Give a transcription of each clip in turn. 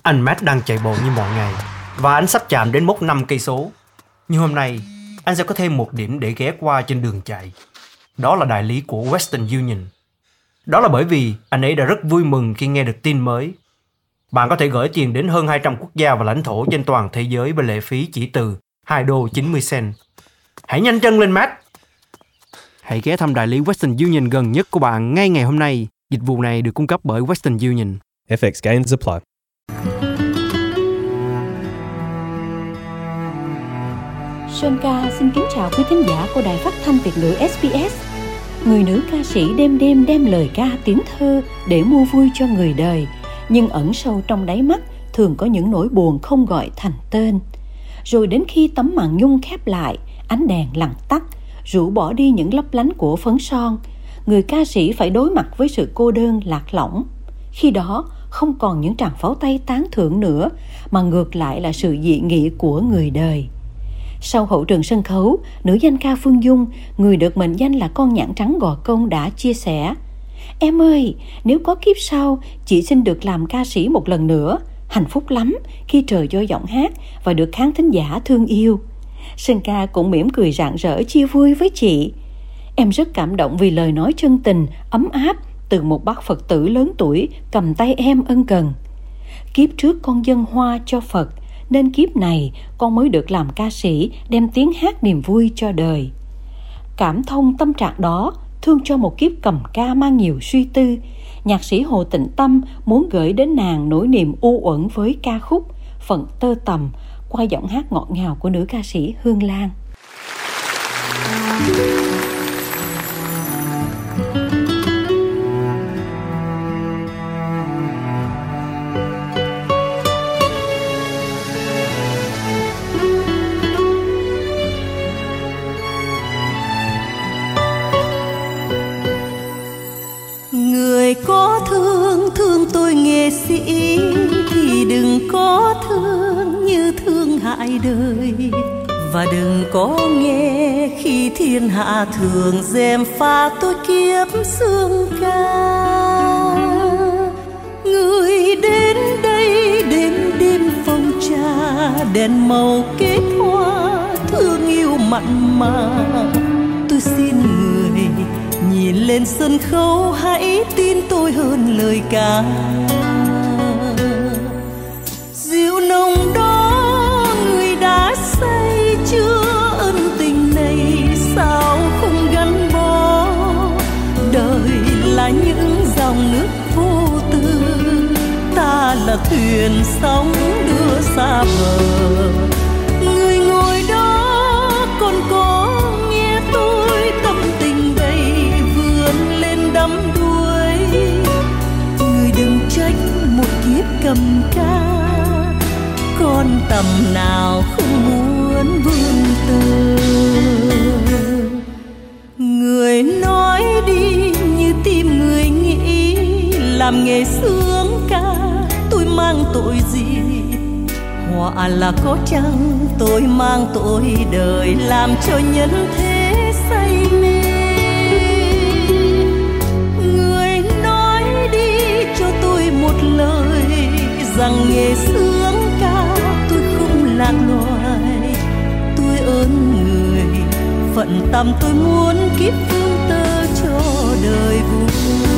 Anh Matt đang chạy bộ như mọi ngày và anh sắp chạm đến mốc 5 cây số. Nhưng hôm nay, anh sẽ có thêm một điểm để ghé qua trên đường chạy. Đó là đại lý của Western Union. Đó là bởi vì anh ấy đã rất vui mừng khi nghe được tin mới. Bạn có thể gửi tiền đến hơn 200 quốc gia và lãnh thổ trên toàn thế giới với lệ phí chỉ từ $2.90. Hãy nhanh chân lên, Matt! Hãy ghé thăm đại lý Western Union gần nhất của bạn ngay ngày hôm nay. Dịch vụ này được cung cấp bởi Western Union. FX gains apply. Sơn Ca xin kính chào quý thính giả của Đài Phát thanh Việt ngữ SBS. Người nữ ca sĩ đêm đêm đem lời ca tiếng thơ để mua vui cho người đời, nhưng ẩn sâu trong đáy mắt thường có những nỗi buồn không gọi thành tên. Rồi đến khi tấm màn nhung khép lại, ánh đèn lặng tắt, rũ bỏ đi những lấp lánh của phấn son, người ca sĩ phải đối mặt với sự cô đơn lạc lõng. Khi đó không còn những tràng pháo tay tán thưởng nữa, mà ngược lại là sự dị nghị của người đời. Sau hậu trường sân khấu, nữ danh ca Phương Dung, người được mệnh danh là con nhạn trắng Gò Công, đã chia sẻ: "Em ơi, nếu có kiếp sau, chị xin được làm ca sĩ một lần nữa. Hạnh phúc lắm khi trời cho giọng hát và được khán thính giả thương yêu." Sơn Ca cũng mỉm cười rạng rỡ chia vui với chị: "Em rất cảm động vì lời nói chân tình, ấm áp từ một bác Phật tử lớn tuổi cầm tay em ân cần. Kiếp trước con dâng hoa cho Phật, nên kiếp này con mới được làm ca sĩ, đem tiếng hát niềm vui cho đời." Cảm thông tâm trạng đó, thương cho một kiếp cầm ca mang nhiều suy tư, nhạc sĩ Hồ Tịnh Tâm muốn gửi đến nàng nỗi niềm u uẩn với ca khúc Phận Tơ Tầm qua giọng hát ngọt ngào của nữ ca sĩ Hương Lan. Người có thương tôi nghệ sĩ thì đừng có thương như thương hại đời, và đừng có nghe khi thiên hạ thường gièm pha tôi kiếp xương ca. Người đến đây đêm đêm phong trà, đèn màu kết hoa thương yêu mặn mà. Tôi xin người nhìn lên sân khấu, hãy tin tôi hơn lời ca. Rượu nồng đó người đã say chưa, ân tình này sao không gắn bó. Đời là những dòng nước vô tư, ta là thuyền sóng đưa xa bờ. Người ngồi đó còn có nghe tôi tâm tình đầy vươn lên đắm đuối. Người đừng trách một kiếp cầm ca, con tầm nào không muốn vươn tơ. Người nói đi như tim người nghĩ, làm nghề sướng ca tôi mang tội gì. Họa là có chăng tôi mang tội đời, làm cho nhân thế say mê. Người nói đi cho tôi một lời, rằng nghề sướng ca tôi không lạc loài. Tôi ơn người, phận tầm tôi muốn kiếp phương tơ cho đời vui.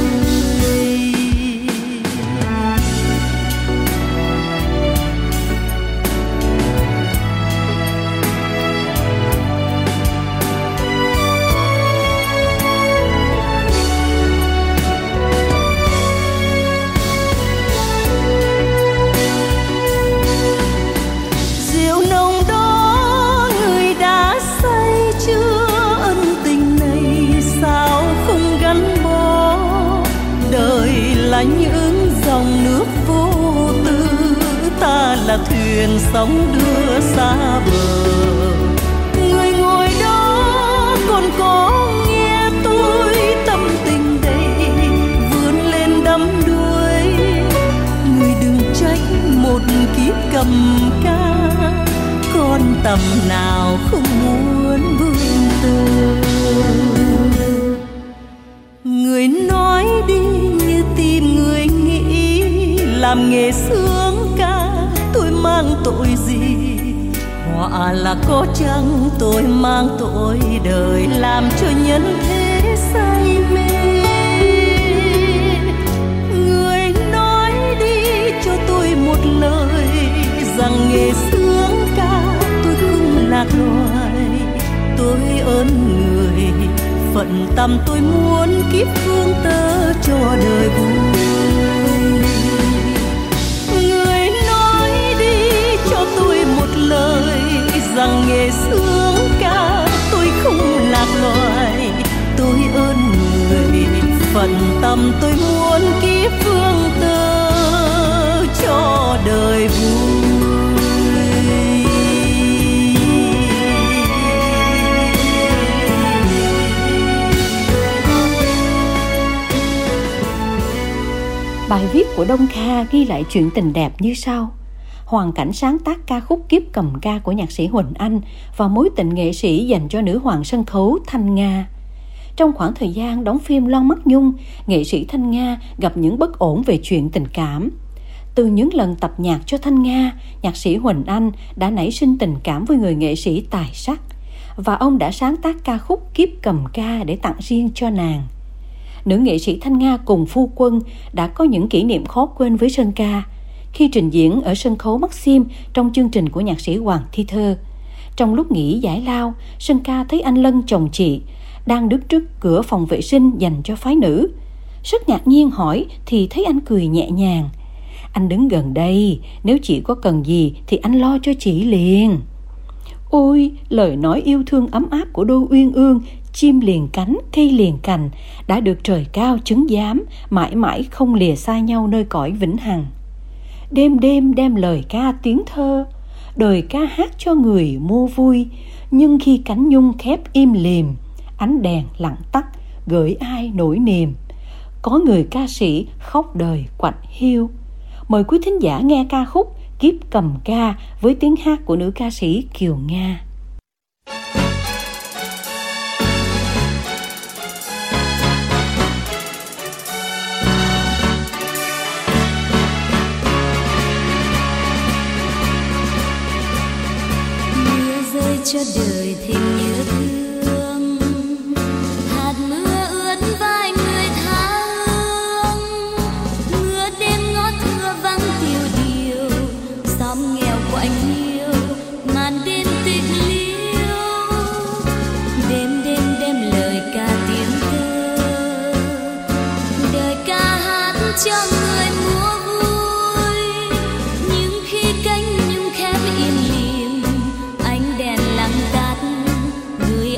Những dòng nước vô tư, ta là thuyền sóng đưa xa bờ. Người ngồi đó còn có nghe tôi tâm tình đầy vươn lên đắm đuối. Người đừng trách một kiếp cầm ca, con tầm nào không muốn vươn tơ. Người nói đi như tim người nghĩ, làm nghề sướng ca Họa là có chăng tôi mang tội đời, làm cho nhân thế say mê. Người nói đi cho tôi một lời, rằng nghề sướng ca tôi không lạc loài. Tôi ơn người, phận tâm tôi muốn kiếp phương tơ cho đời vui. Người nói đi cho tôi một lời, rằng nghề sướng ca tôi không lạc loài. Tôi ơn người, phận tâm tôi muốn kiếp phương tơ cho đời vui. Bài viết của Đông Kha ghi lại chuyện tình đẹp như sau. Hoàn cảnh sáng tác ca khúc Kiếp Cầm Ca của nhạc sĩ Huỳnh Anh và mối tình nghệ sĩ dành cho nữ hoàng sân khấu Thanh Nga. Trong khoảng thời gian đóng phim Lon Mắt Nhung, nghệ sĩ Thanh Nga gặp những bất ổn về chuyện tình cảm. Từ những lần tập nhạc cho Thanh Nga, nhạc sĩ Huỳnh Anh đã nảy sinh tình cảm với người nghệ sĩ tài sắc, và ông đã sáng tác ca khúc Kiếp Cầm Ca để tặng riêng cho nàng. Nữ nghệ sĩ Thanh Nga cùng phu quân đã có những kỷ niệm khó quên với Sơn Ca. Khi trình diễn ở sân khấu Maxim trong chương trình của nhạc sĩ Hoàng Thi Thơ, trong lúc nghỉ giải lao, Sơn Ca thấy anh Lân chồng chị đang đứng trước cửa phòng vệ sinh dành cho phái nữ. Rất ngạc nhiên hỏi thì thấy anh cười nhẹ nhàng. Anh đứng gần đây, nếu chị có cần gì thì anh lo cho chị liền. Ôi, lời nói yêu thương ấm áp của đôi uyên ương, chim liền cánh, cây liền cành, đã được trời cao chứng giám, mãi mãi không lìa xa nhau nơi cõi vĩnh hằng. Đêm đêm đem lời ca tiếng thơ, đời ca hát cho người mua vui. Nhưng khi cánh nhung khép im lìm, ánh đèn lặng tắt, gửi ai nỗi niềm. Có người ca sĩ khóc đời quạnh hiu. Mời quý thính giả nghe ca khúc Kiếp Cầm Ca với tiếng hát của nữ ca sĩ Kiều Nga. Cho đời thêm nhớ thương, hạt mưa ướt vai người tha hương. Mưa đêm ngót thưa vắng tiêu điều, xóm nghèo quạnh hiu, màn đêm tịch liêu. Đêm đêm đem lời ca tiếng thơ, đời ca hát cho người múa vui. Nhưng khi cánh nhung khép im lìm, ánh đèn lặng tắt, người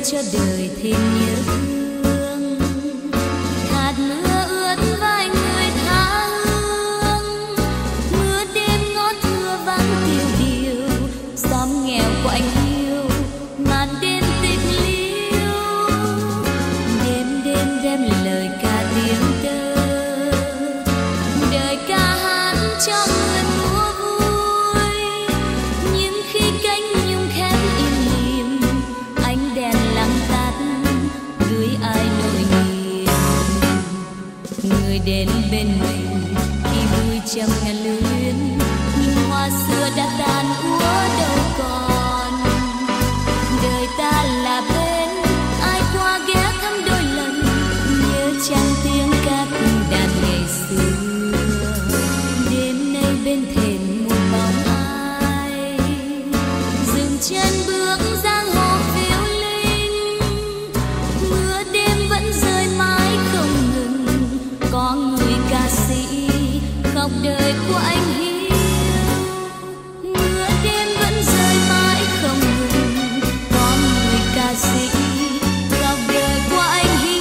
cho đời thêm nhớ thương. Hạt mưa ướt vai người tha hương, mưa đêm ngó thưa vắng tiêu điều, xóm nghèo của anh yêu màn đêm tịch liêu. Đêm đêm đem lời ca tiếng tơ, đời ca hát cho người múa vui. Nhưng khi cánh nhung khép im lìm, ánh đèn lặng tắt gửi ai nỗi niềm. Người đến bên mình khi vui trăm ngàn lưu luyến, nhưng hoa xưa đã tàn úa đâu còn. Đời ta là bên ai qua ghé thăm đôi lần, nhớ chăng tiếng ca từng đàn ngày xưa. Đêm nay bên thềm một bóng ai dừng chân bước giang hồ phiêu linh. Mưa đêm vẫn rơi mãi không ngừng, có người ca sĩ khóc đời của anh hiu. Mưa đêm vẫn rơi mãi không ngừng, có người ca sĩ khóc đời của anh hiu.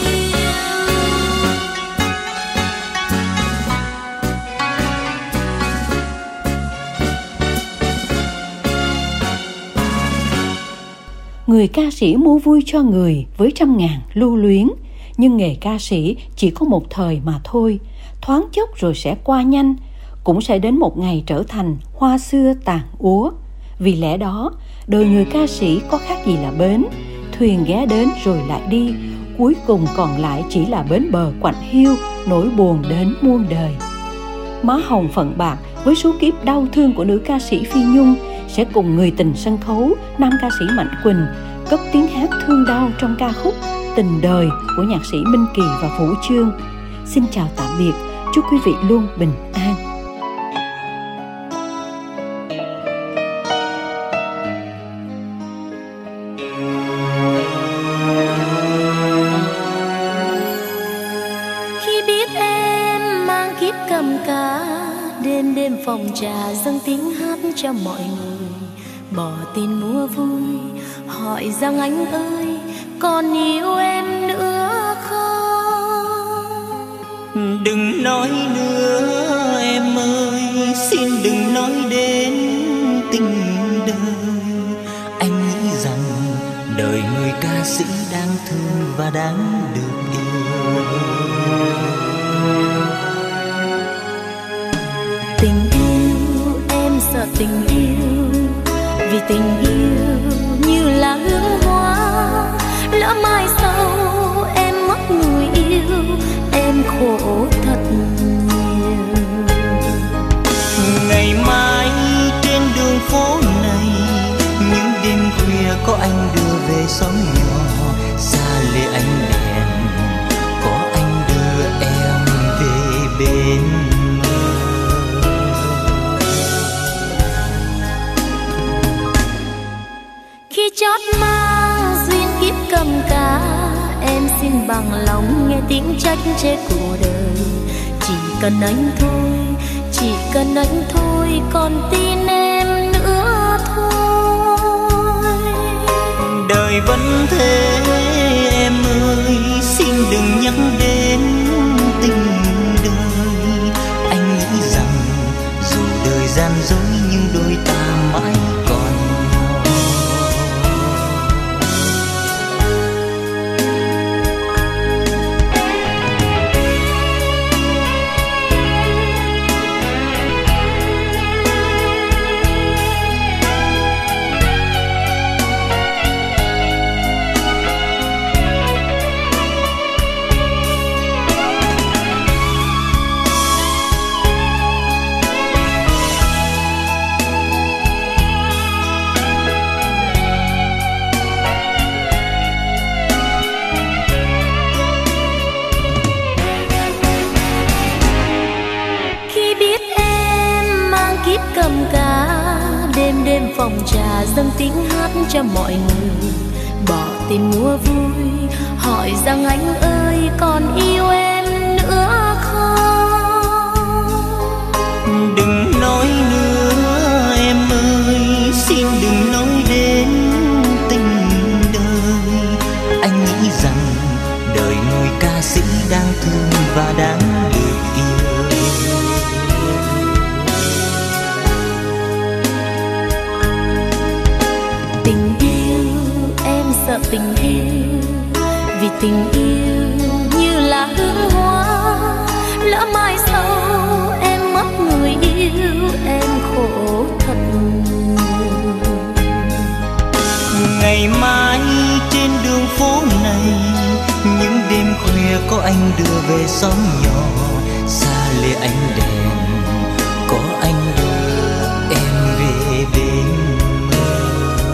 Người ca sĩ mua vui cho người với trăm ngàn lưu luyến, nhưng nghề ca sĩ chỉ có một thời mà thôi, thoáng chốc rồi sẽ qua nhanh, cũng sẽ đến một ngày trở thành hoa xưa tàn úa. Vì lẽ đó, đời người ca sĩ có khác gì là bến, thuyền ghé đến rồi lại đi, cuối cùng còn lại chỉ là bến bờ quạnh hiu, nỗi buồn đến muôn đời. Má hồng phận bạc với số kiếp đau thương của nữ ca sĩ Phi Nhung sẽ cùng người tình sân khấu nam ca sĩ Mạnh Quỳnh cất tiếng hát thương đau trong ca khúc Tình Đời của nhạc sĩ Minh Kỳ và Vũ Chương. Xin chào tạm biệt, chúc quý vị luôn bình an. Khi biết em mang kiếp cầm cá, đêm đêm phòng trà dâng tiếng hát cho mọi người, bỏ tin mua vui hỏi rằng anh ơi còn yêu em nữa không. Đừng nói nữa em ơi, xin đừng nói đến tình đời. Anh nghĩ rằng đời người ca sĩ đáng thương và đáng được yêu. Tình yêu em sợ tình yêu, vì tình yêu như là hương hoa, lỡ mai sau em mất người yêu, em khổ thật nhiều. Ngày mai trên đường phố này, những đêm khuya có anh đưa về xóm nhỏ, xa lìa ánh đèn có anh đưa em về bên. Khi chót mang duyên kiếp cầm cá, em xin bằng lòng nghe tiếng trách chê của đời. Chỉ cần anh thôi, chỉ cần anh thôi, còn tin em nữa thôi. Đời vẫn thế em ơi, xin đừng nhắc đến tình đời. Anh nghĩ rằng dù đời gian dối nhưng đôi ta mãi còn nhau. cầm cá, đêm đêm phòng trà dâng tiếng hát cho mọi người, bỏ tiền mua vui, hỏi rằng anh ơi còn yêu em nữa không? Đừng nói nữa em ơi, xin đừng nói đến tình đời. tình yêu như là hương hoa, lỡ mai sau em mất người yêu, em khổ thật. Ngày mai trên đường phố này, những đêm khuya có anh đưa về xóm nhỏ, xa lìa ánh đèn có anh đưa em về bên mơ.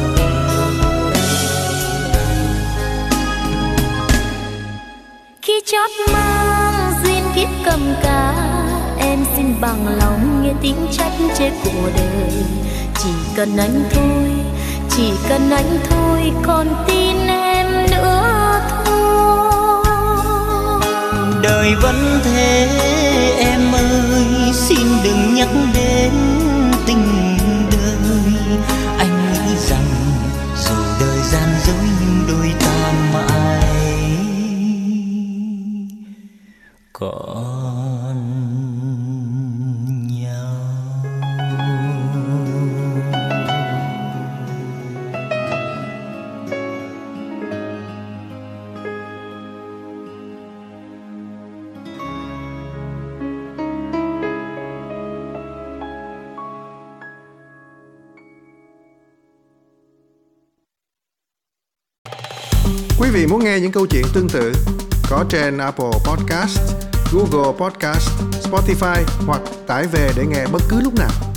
Khi chót mang duyên kiếp cầm cá, em xin bằng lòng nghe tiếng trách chê của đời. Chỉ cần anh thôi, chỉ cần anh thôi, còn tin em nữa thôi. Đời vẫn thế em ơi, xin đừng nhắc đến tình đời. Anh nghĩ rằng dù đời gian dối nhưng đôi ta mãi còn nhau. Quý vị muốn nghe những câu chuyện tương tự có trên Apple Podcast, Google Podcast, Spotify hoặc tải về để nghe bất cứ lúc nào.